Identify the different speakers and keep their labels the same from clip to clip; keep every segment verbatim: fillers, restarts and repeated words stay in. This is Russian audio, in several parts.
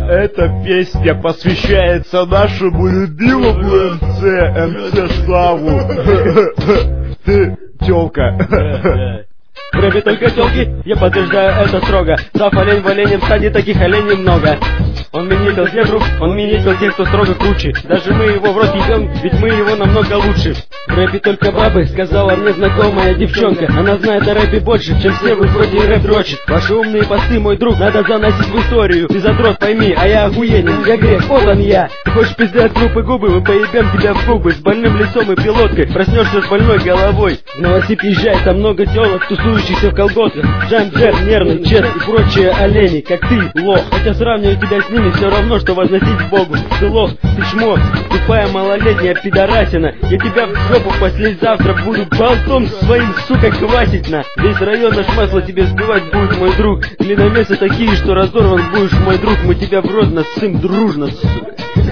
Speaker 1: Эта песня посвящается нашему любимому эм цэ, эм цэ Саву. Ты тёлка.
Speaker 2: В рэпе только тёлки, я подтверждаю это строго. Сав олень в оленем стаде, таких оленей много. Он минетил зебру, он минетил тех, кто строго круче. Даже мы его в рот ебем, ведь мы его намного лучше. В рэпе только бабы, сказала мне знакомая девчонка. Она знает о рэпе больше, чем все вы вроде рэп дрочит. Ваши умные посты, мой друг, надо заносить в историю. Ты задрот, пойми, а я охуенен, я грех, вот он я. Ты хочешь пизды от группы губы, мы поебем тебя в губы. С больным лицом и пилоткой, проснешься с больной головой. В Новосиб езжай, там много тёлок, тусующихся в колготках. Джам, джер, нервный, чет и прочие олени, как ты, лох. Хотя сравнивать тебя с ними все равно, что возносить к Богу. Ты лох, ты чмо, тупая малолетняя пидорасина. Я тебя в жопу послезавтра буду болтом своим, сука, хватить на. Весь район наш масло тебе сбивать будет, мой друг. Длинномесы такие, что разорван будешь, мой друг. Мы тебя в рот насым дружно, сука.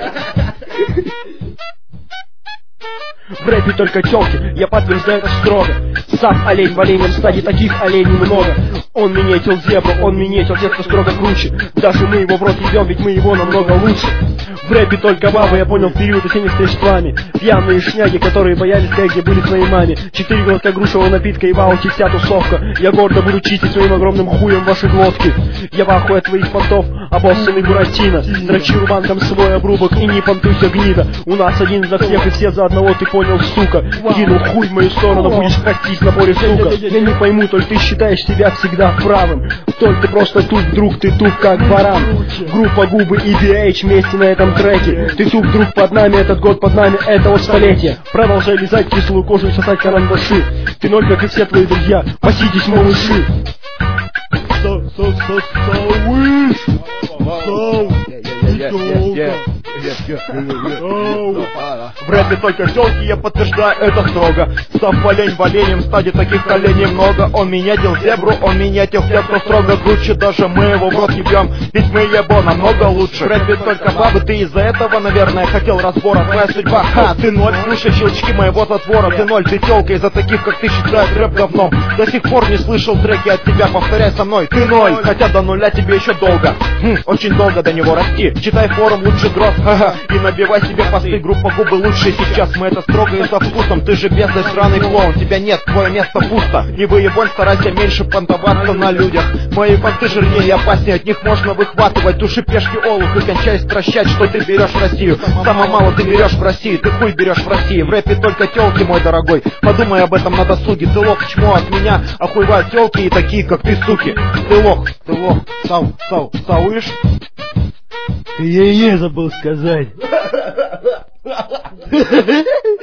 Speaker 2: В рэпе только тёлки, я подтверждаю это строго. Сам олень в оленем стаде, таких оленей много. Он минетил зебру, он минетил тех, кто строго круче. Даже мы его в рот ебем, ведь мы его намного лучше. В рэпе только бабы, я понял в период осенних встреч с вами. Пьяные шняги, которые боялись, как где были своей маме. Четыре глотка грушевого напитка и в ауте вся тусовка. Я гордо буду чистить своим огромным хуем ваши глотки. Я в ахуе от твоих понтов, обоссанный Буратино. Дрочи рубанком свой обрубок и не понтуйся, гнида. У нас один за всех и все за одного, ты понял, сука. Кинул хуй в мою сторону, будешь хвастись на поле, сука. Я не пойму, только ты считаешь себя всегда правым. Толь ты просто туп, друг, ты туп как баран. Группа Губы и би эйч вместе на этом треке. Ты туп, друг, под нами, этот год под нами, это вот столетие. Продолжай лизать кислую кожу и сосать карандаши. Ты ноль, как и все твои друзья, паситесь, малыши. Со-со-со-со-выш! Соу! В рэпе только тёлки, я подтверждаю это строго. Сав олень в оленем стаде, таких оленей много. Он минетил зебру, он минетил тех, кто строго круче. Даже мы его в рот ебем, ведь мы его намного лучше. В рэпе только бабы, ты из-за этого, наверное, хотел разбора. Твоя судьба, ха, ты ноль, слушай щелчки моего затвора. Ты ноль, ты тёлка, из-за таких, как ты, считают рэп говном. До сих пор не слышал треки от тебя, повторяй со мной. Ты ноль, хотя до нуля тебе еще долго. Хм, очень долго до него расти. Читай форум, лучше дрозд, ха-ха. И набивай себе посты, группа Губы лучше сейчас. Мы это строго и со вкусом. Ты же бедный сраный клоун, тебя нет, твое место пусто. Не выебонь, старайся меньше понтоваться на людях. Мои понты жирнее и опаснее, от них можно выхватывать души пешки олух и кончай стращать, что ты берешь в Россию. Самое мало ты берешь в России, ты хуй берешь в России. В рэпе только тёлки, мой дорогой, подумай об этом на досуге. Ты лох, чмо от меня, охуевают тёлки и такие, как ты, суки. Ты лох, ты лох, сау, сау, сауишь? Ты е-е забыл сказать.